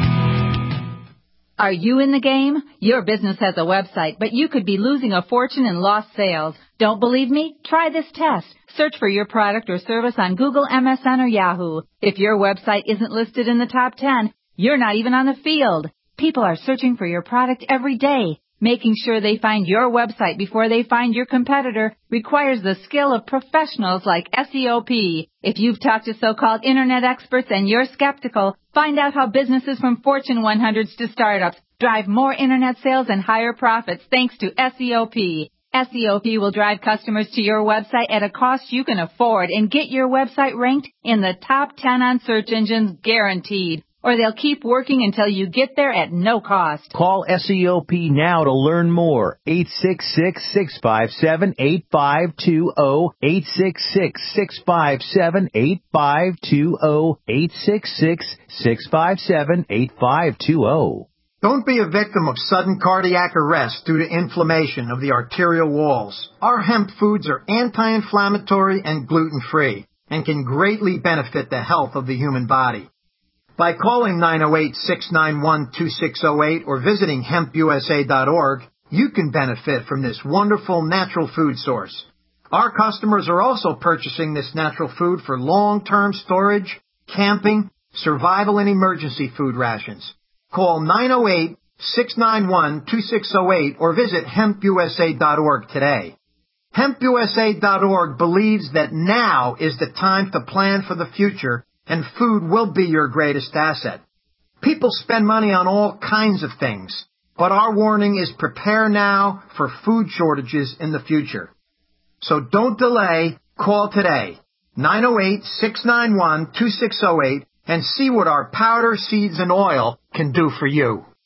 Are you in the game? Your business has a website, but you could be losing a fortune in lost sales. Don't believe me? Try this test. Search for your product or service on Google, M S N, or Yahoo. If your website isn't listed in the top ten, you're not even on the field. People are searching for your product every day. Making sure they find your website before they find your competitor requires the skill of professionals like S E O P. If you've talked to so-called internet experts and you're skeptical, find out how businesses from Fortune one hundreds to startups drive more internet sales and higher profits thanks to S E O P. S E O P will drive customers to your website at a cost you can afford and get your website ranked in the top ten on search engines guaranteed. Or they'll keep working until you get there at no cost. Call S E O P now to learn more. eight six six, six five seven, eight five two zero. eight six six, six five seven, eight five two zero. eight six six, six five seven, eight five two zero. Don't be a victim of sudden cardiac arrest due to inflammation of the arterial walls. Our hemp foods are anti-inflammatory and gluten-free and can greatly benefit the health of the human body. By calling nine oh eight, six nine one, two six oh eight or visiting hemp u s a dot org, you can benefit from this wonderful natural food source. Our customers are also purchasing this natural food for long-term storage, camping, survival, and emergency food rations. Call nine oh eight, six nine one, two six oh eight or visit hemp u s a dot org today. hemp u s a dot org believes that now is the time to plan for the future, and food will be your greatest asset. People spend money on all kinds of things, but our warning is prepare now for food shortages in the future. So don't delay, call today, nine oh eight, six nine one, two six oh eight, and see what our powder, seeds, and oil can do for you.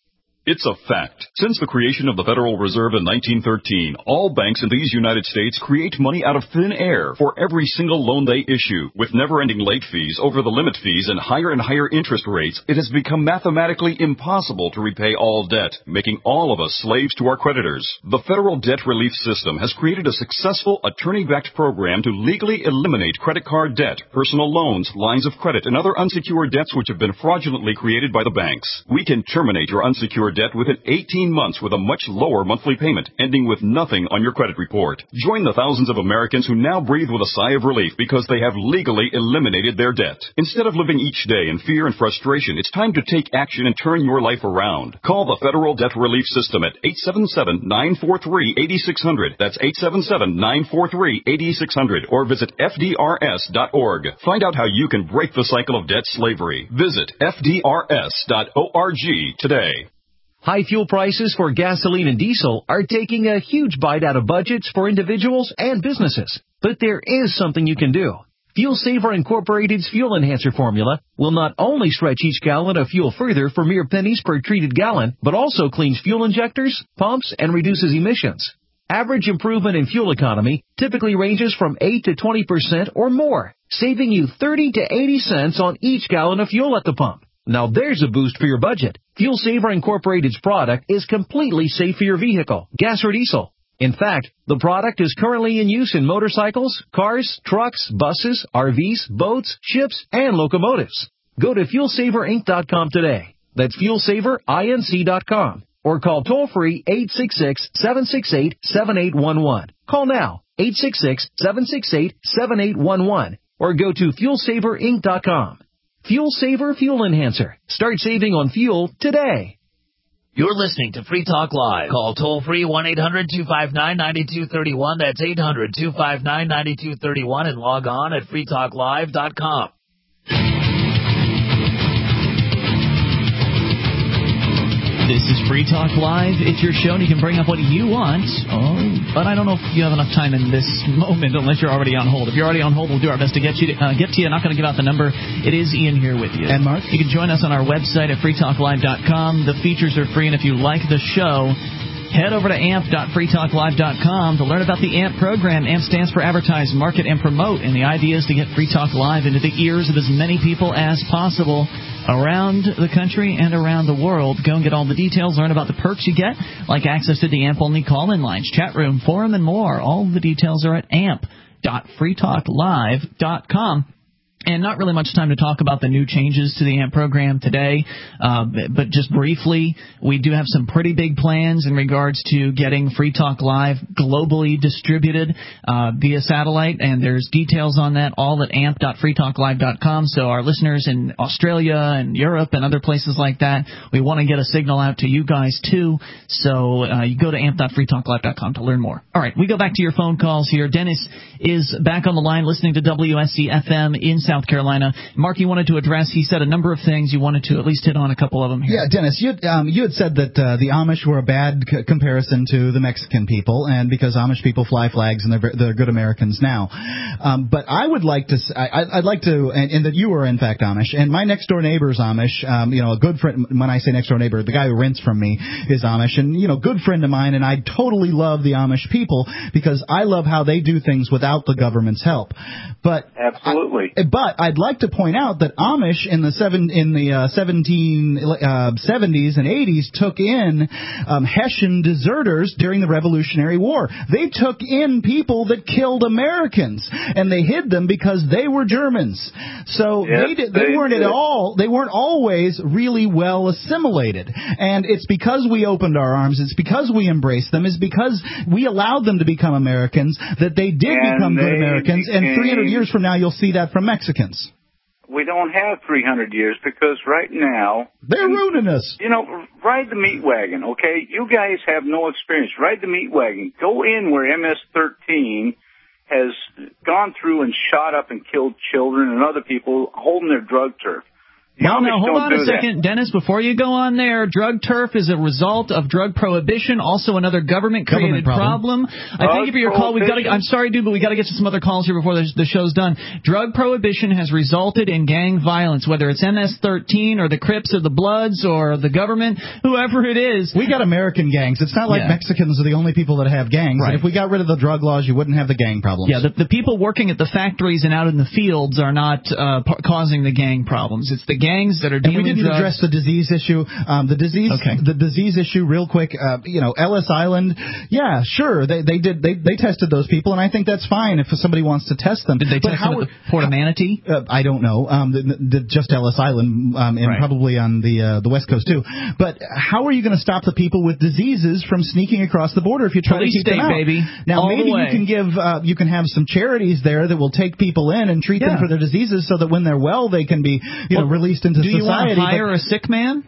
It's a fact. Since the creation of the Federal Reserve in nineteen thirteen, all banks in these United States create money out of thin air for every single loan they issue. With never-ending late fees, over-the-limit fees, and higher and higher interest rates, it has become mathematically impossible to repay all debt, making all of us slaves to our creditors. The Federal Debt Relief System has created a successful attorney-backed program to legally eliminate credit card debt, personal loans, lines of credit, and other unsecured debts which have been fraudulently created by the banks. We can terminate your unsecured debt within eighteen months with a much lower monthly payment, ending with nothing on your credit report. Join the thousands of Americans who now breathe with a sigh of relief because they have legally eliminated their debt. Instead of living each day in fear and frustration, it's time to take action and turn your life around. Call the Federal Debt Relief System at eight seven seven, nine four three, eight six zero zero. That's eight seven seven, nine four three, eight six zero zero. Or visit F D R S dot org. Find out how you can break the cycle of debt slavery. Visit F D R S dot org today. High fuel prices for gasoline and diesel are taking a huge bite out of budgets for individuals and businesses. But there is something you can do. Fuel Saver Incorporated's Fuel Enhancer formula will not only stretch each gallon of fuel further for mere pennies per treated gallon, but also cleans fuel injectors, pumps, and reduces emissions. Average improvement in fuel economy typically ranges from eight to twenty percent or more, saving you thirty to eighty cents on each gallon of fuel at the pump. Now there's a boost for your budget. Fuel Saver Incorporated's product is completely safe for your vehicle, gas or diesel. In fact, the product is currently in use in motorcycles, cars, trucks, buses, R Vs, boats, ships, and locomotives. Go to fuel saver inc dot com today. That's fuel saver inc dot com. Or call toll-free eight six six, seven six eight, seven eight one one. Call now, eight six six, seven six eight, seven eight one one. Or go to fuel saver inc dot com. Fuel Saver Fuel Enhancer. Start saving on fuel today. You're listening to Free Talk Live. Call toll-free one eight hundred, two five nine, nine two three one. That's eight hundred, two five nine, nine two three one. And log on at free talk live dot com. This is Free Talk Live. It's your show, and you can bring up what you want. Oh, but I don't know if you have enough time in this moment, unless you're already on hold. If you're already on hold, we'll do our best to get you. To, uh, get to you. I'm not going to give out the number. It is Ian here with you. And Mark. You can join us on our website at free talk live dot com. The features are free, and if you like the show, head over to amp dot free talk live dot com to learn about the A M P program. A M P stands for Advertise, Market, and Promote, and the idea is to get Free Talk Live into the ears of as many people as possible around the country and around the world. Go and get all the details, learn about the perks you get, like access to the A M P-only call-in lines, chat room, forum, and more. All the details are at amp dot free talk live dot com. And not really much time to talk about the new changes to the A M P program today, uh, but just briefly, we do have some pretty big plans in regards to getting Free Talk Live globally distributed uh, via satellite, and there's details on that all at amp dot free talk live dot com. So our listeners in Australia and Europe and other places like that, we want to get a signal out to you guys too. So uh, you go to amp dot free talk live dot com to learn more. All right, we go back to your phone calls here. Dennis is back on the line listening to W S C F M in South Carolina. Mark, you wanted to address, he said a number of things. You wanted to at least hit on a couple of them here. Yeah, Dennis, you, um, you had said that uh, the Amish were a bad c- comparison to the Mexican people, and because Amish people fly flags and they're, they're good Americans now. Um, but I would like to, I, I'd like to, and, and that you are in fact Amish, and my next door neighbor is Amish. Um, you know, a good friend, when I say next door neighbor, the guy who rents from me is Amish, and, you know, good friend of mine, and I totally love the Amish people because I love how they do things without the government's help. But Absolutely. I, but I'd like to point out that Amish in the seven in the uh, seventeen seventies and eighties took in um, Hessian deserters during the Revolutionary War. They took in people that killed Americans, and they hid them because they were Germans. So yes, they did, they, they weren't did. at all. They weren't always really well assimilated, and it's because we opened our arms. It's because we embraced them. It's because we allowed them to become Americans that they did and become they good Americans. became, and three hundred years from now, you'll see that from Mexicans. We don't have three hundred years because right now... They're ruining us. You know, ride the meat wagon, okay? You guys have no experience. Ride the meat wagon. Go in where M S thirteen has gone through and shot up and killed children and other people holding their drug turf. Well, now, hold on a do second. Dennis, before you go on there, drug turf is a result of drug prohibition, also another government-created Government problem. problem. I thank you for your call. We've got to, I'm sorry, dude, but we've got to get to some other calls here before the, the show's done. Drug prohibition has resulted in gang violence, whether it's M S thirteen or the Crips or the Bloods or the government, whoever it is. We got American gangs. It's not like Yeah. Mexicans are the only people that have gangs. Right. And if we got rid of the drug laws, you wouldn't have the gang problems. Yeah, the, the people working at the factories and out in the fields are not uh, p- causing the gang problems. It's the gangs that are And dealing we didn't drugs. address the disease issue. Um, the disease, Okay. the disease issue, real quick. Uh, you know, Ellis Island. Yeah, sure, they they did they they tested those people, and I think that's fine if somebody wants to test them. Did they but test how, them at the Port of Manatee? Uh, I don't know. Um, the, the, just Ellis Island, um, and Right. probably on the uh, the West Coast too. But how are you going to stop the people with diseases from sneaking across the border if you try Police to keep state, them out? baby. Now All the maybe you way. can give uh, you can have some charities there that will take people in and treat Yeah. them for their diseases, so that when they're well, they can be you know Well, released into Do you want society. to But- hire a sick man?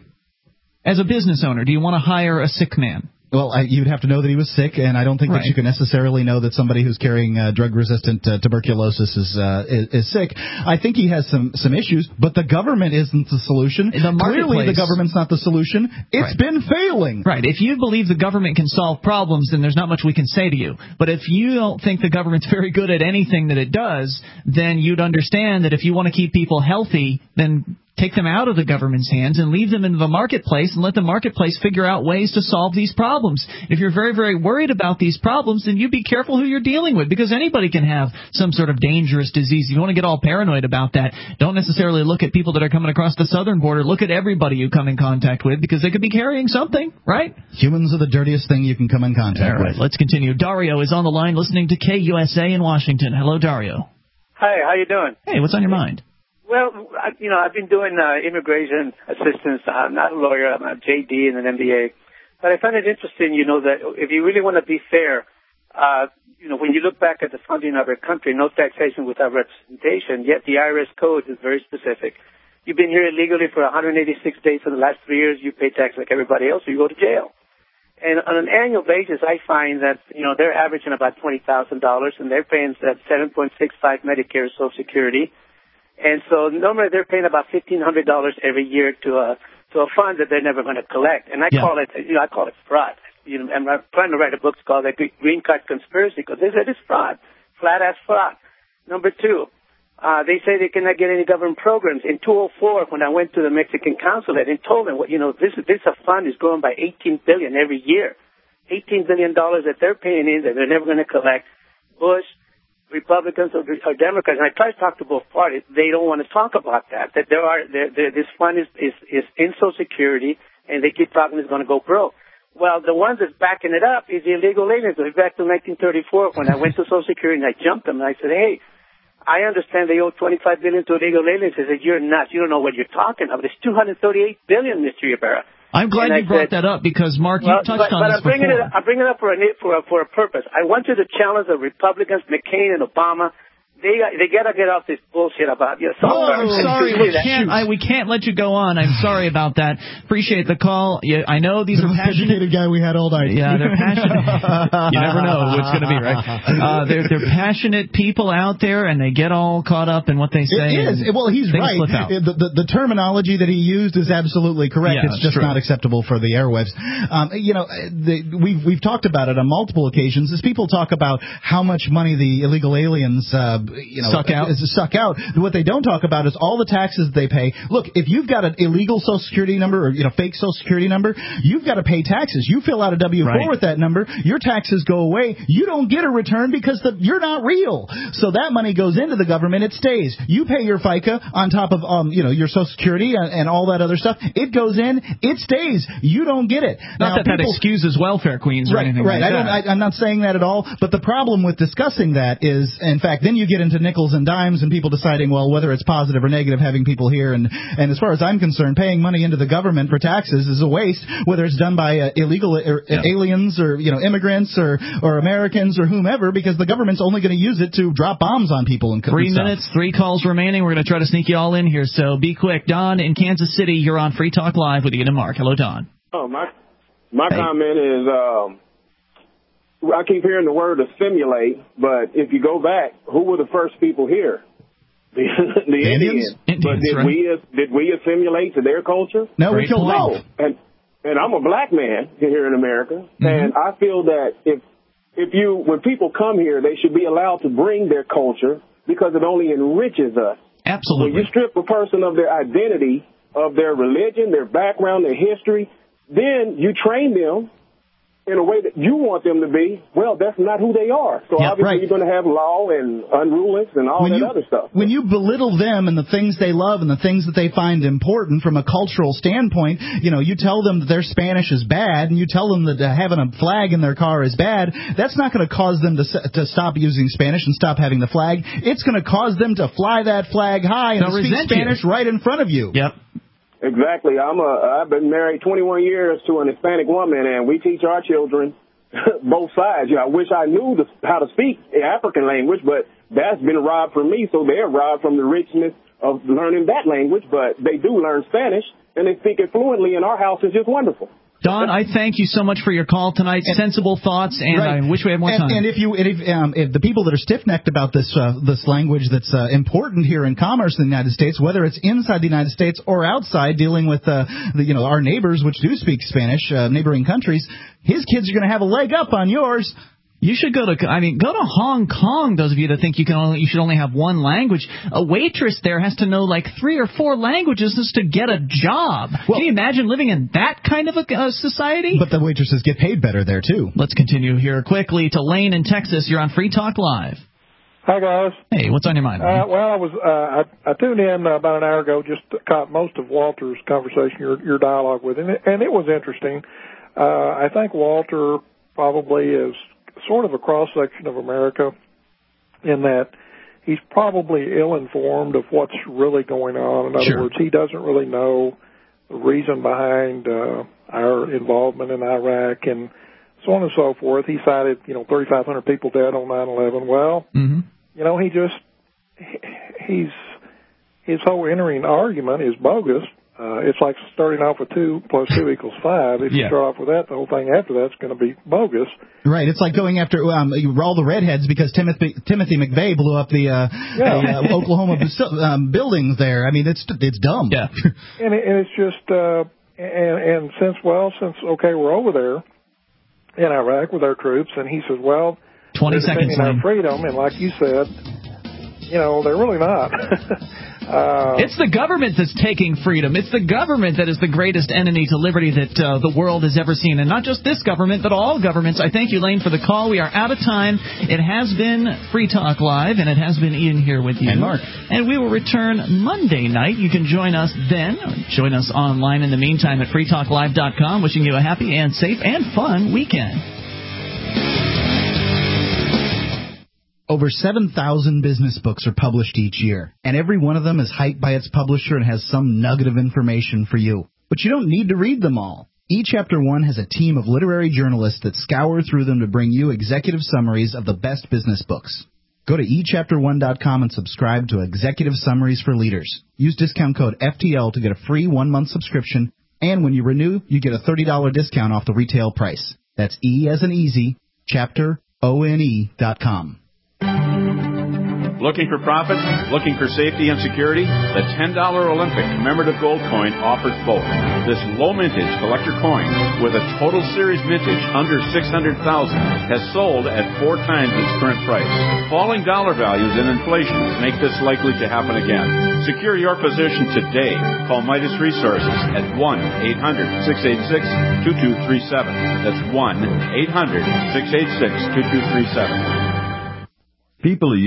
As a business owner, do you want to hire a sick man? Well, I, you'd have to know that he was sick, and I don't think Right. that you can necessarily know that somebody who's carrying uh, drug-resistant uh, tuberculosis is, uh, is is sick. I think he has some some issues, but the government isn't the solution. The Clearly, the marketplace- government's not the solution. It's Right. been failing. Right. If you believe the government can solve problems, then there's not much we can say to you. But if you don't think the government's very good at anything that it does, then you'd understand that if you want to keep people healthy, then take them out of the government's hands and leave them in the marketplace and let the marketplace figure out ways to solve these problems. If you're very, very worried about these problems, then you be careful who you're dealing with, because anybody can have some sort of dangerous disease. If you want to get all paranoid about that, don't necessarily look at people that are coming across the southern border. Look at everybody you come in contact with, because they could be carrying something, right? Humans are the dirtiest thing you can come in contact All right, with. let's continue. Dario is on the line listening to K U S A in Washington. Hello, Dario. Hi, how you doing? Hey, what's on your mind? Well, I, you know, I've been doing uh, immigration assistance. I'm not a lawyer. I'm a J D and an M B A. But I find it interesting, you know, that if you really want to be fair, uh, you know, when you look back at the founding of our country, no taxation without representation, yet the I R S code is very specific. You've been here illegally for one hundred eighty-six days for the last three years, you pay tax like everybody else, or you go to jail. And on an annual basis, I find that, you know, they're averaging about twenty thousand dollars, and they're paying that seven point six five Medicare Social Security. And so normally they're paying about fifteen hundred dollars every year to a to a fund that they're never going to collect. And I Yeah. call it, you know, I call it fraud. You know, and I'm trying to write a book called The Green Card Conspiracy, because they said it's fraud, flat ass fraud. Number two, uh, they say they cannot get any government programs. In two thousand four, when I went to the Mexican consulate and told them, what you know, this this a fund is growing by eighteen billion dollars every year, eighteen billion dollars that they're paying in that they're never going to collect. Bush, Republicans or, or Democrats, and I try to talk to both parties, they don't want to talk about that, that there are, there, there, this fund is, is, is in Social Security, and they keep talking it's going to go broke. Well, the ones that's backing it up is the illegal aliens. Back to nineteen thirty-four, when I went to Social Security and I jumped them, and I said, hey, I understand they owe twenty-five billion dollars to illegal aliens. They said, you're nuts. You don't know what you're talking about. It's two hundred thirty-eight billion dollars, Mister Ibarra. I'm glad And you I brought said, that up, because, Mark, you well, touched but, on but this I'm bringing before. it. I'm bringing it up for a for a, for a purpose. I want you to challenge the Republicans, McCain and Obama. They they gotta get off this bullshit about you. Oh, I'm sorry. We can't, I, we can't let you go on. I'm sorry about that. Appreciate the call. Yeah, I know these the are passionate. guy we had all night. Yeah, they're passionate. You never know what's going to be, right? Uh, they're they're passionate people out there, and they get all caught up in what they say. It is. and Well, he's things right. slip out. The, the, the terminology that he used is absolutely correct. Yeah, it's it's just true. not acceptable for the airwaves. Um, you know, the, we've we've talked about it on multiple occasions. As people talk about how much money the illegal aliens, uh, you know, Suck out. is suck out. What they don't talk about is all the taxes they pay. Look, if you've got an illegal Social Security number or you know fake Social Security number, you've got to pay taxes. You fill out a W four Right. with that number, your taxes go away. You don't get a return because the, you're not real. So that money goes into the government. It stays. You pay your FICA on top of um you know your Social Security and, and all that other stuff. It goes in. It stays. You don't get it. Not now, that that people, excuses welfare queens or right, anything right. like I don't, that. I, I'm not saying that at all. But the problem with discussing that is, in fact, then you get into nickels and dimes and people deciding, well, whether it's positive or negative having people here. And, and as far as I'm concerned, paying money into the government for taxes is a waste, whether it's done by uh, illegal or, Yeah. aliens or you know immigrants or, or Americans or whomever, because the government's only going to use it to drop bombs on people. And Three and stuff. minutes, three calls remaining. We're going to try to sneak you all in here, so be quick. Don in Kansas City, you're on Free Talk Live with Ian and Mark. Hello, Don. Oh, my my Hey. comment is, um, I keep hearing the word assimilate, but if you go back, who were the first people here? The, the, the Indians. Indians. But did right. we did we assimilate to their culture? No, we killed no. off. And and I'm a black man here in America, mm-hmm. and I feel that if if you when people come here, they should be allowed to bring their culture because it only enriches us. Absolutely. When you strip a person of their identity, of their religion, their background, their history, then you train them in a way that you want them to be. Well, that's not who they are. So yeah, obviously right. you're going to have law and unruliness and all when that you, other stuff. When you belittle them and the things they love and the things that they find important from a cultural standpoint, you know, you tell them that their Spanish is bad and you tell them that having a flag in their car is bad, that's not going to cause them to to stop using Spanish and stop having the flag. It's going to cause them to fly that flag high and They'll speak resent Spanish you. right in front of you. Yep. Exactly. I'm a, I've been married twenty-one years to an Hispanic woman, and we teach our children both sides. You know, I wish I knew the, how to speak the African language, but that's been robbed from me, so they're robbed from the richness of learning that language, but they do learn Spanish, and they speak it fluently, and our house is just wonderful. Don, I thank you so much for your call tonight. And, Sensible thoughts, and right. I wish we had more and, time. And if you, and if, um, if the people that are stiff-necked about this uh, this language that's uh, important here in commerce in the United States, whether it's inside the United States or outside, dealing with uh, the, you know, our neighbors, which do speak Spanish, uh, neighboring countries, his kids are going to have a leg up on yours. You should go to, I mean, go to Hong Kong, those of you that think you can only, you should only have one language. A waitress there has to know like three or four languages just to get a job. Well, can you imagine living in that kind of a uh, society? But the waitresses get paid better there, too. Let's continue here quickly to Lane in Texas. You're on Free Talk Live. Hi, guys. Hey, what's on your mind? Uh, well, I was uh, I, I tuned in uh, about an hour ago, just caught most of Walter's conversation, your, your dialogue with him, and it was interesting. Uh, I think Walter probably is sort of a cross-section of America in that he's probably ill-informed of what's really going on. In other sure. words, he doesn't really know the reason behind uh, our involvement in Iraq and so on and so forth. He cited, you know, thirty-five hundred people dead on nine eleven. Well, mm-hmm. you know, he just, he's, his whole entering argument is bogus. Uh, it's like starting off with two plus two equals five. If yeah. you start off with that, the whole thing after that's going to be bogus. Right. It's like going after um, all the redheads because Timothy Timothy McVeigh blew up the, uh, yeah. the uh, Oklahoma um, buildings there. I mean, it's it's dumb. Yeah. and, it, and it's just, uh, and, and since, well, since, okay, we're over there in Iraq with our troops, and he says, well, twenty seconds our freedom, and like you said, you know, they're really not. Uh, it's the government that's taking freedom. It's the government that is the greatest enemy to liberty that uh, the world has ever seen. And not just this government, but all governments. I thank you, Lane, for the call. We are out of time. It has been Free Talk Live, and it has been Ian here with you. And Mark. And we will return Monday night. You can join us then. Join us online in the meantime at free talk live dot com. Wishing you a happy and safe and fun weekend. Over seven thousand business books are published each year, and every one of them is hyped by its publisher and has some nugget of information for you. But you don't need to read them all. eChapter One has a team of literary journalists that scour through them to bring you executive summaries of the best business books. Go to e chapter one dot com and subscribe to Executive Summaries for Leaders. Use discount code F T L to get a free one-month subscription, and when you renew, you get a thirty dollars discount off the retail price. That's E as in easy, chapter O N E dot com. Looking for profit? Looking for safety and security? The ten dollar Olympic commemorative gold coin offers both. This low mintage collector coin with a total series mintage under six hundred thousand has sold at four times its current price. Falling dollar values and inflation make this likely to happen again. Secure your position today. Call Midas Resources at one eight hundred six eight six two two three seven. That's one eight hundred six eight six two two three seven. People